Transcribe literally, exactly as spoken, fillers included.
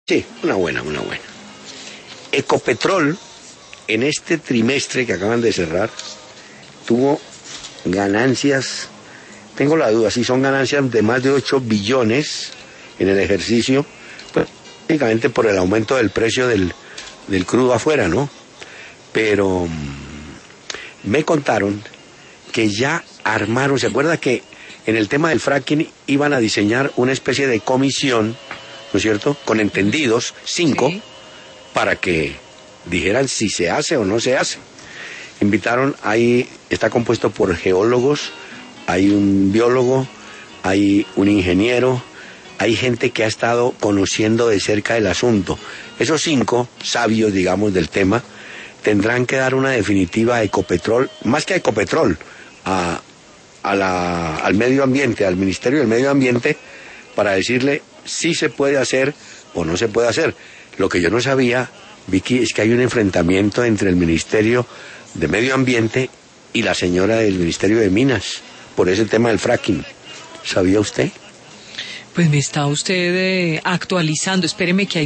Sí, una buena, una buena. Ecopetrol, en este trimestre que acaban de cerrar, tuvo ganancias, tengo la duda, si son ganancias de más de ocho billones en el ejercicio, pues prácticamente por el aumento del precio del, del crudo afuera, ¿no? Pero mmm, me contaron que ya armaron, ¿se acuerda que en el tema del fracking iban a diseñar una especie de comisión, ¿no es cierto?, con entendidos, cinco, sí, para que dijeran si se hace o no se hace. Invitaron, ahí está compuesto por geólogos, hay un biólogo, hay un ingeniero, hay gente que ha estado conociendo de cerca el asunto. Esos cinco sabios, digamos, del tema, tendrán que dar una definitiva a Ecopetrol, más que a Ecopetrol, a, a la, al medio ambiente, al Ministerio del Medio Ambiente, para decirle si se puede hacer o no se puede hacer. Lo que yo no sabía, Vicky, es que hay un enfrentamiento entre el Ministerio de Medio Ambiente y la señora del Ministerio de Minas por ese tema del fracking. ¿Sabía usted? Pues me está usted eh, actualizando, espéreme que hay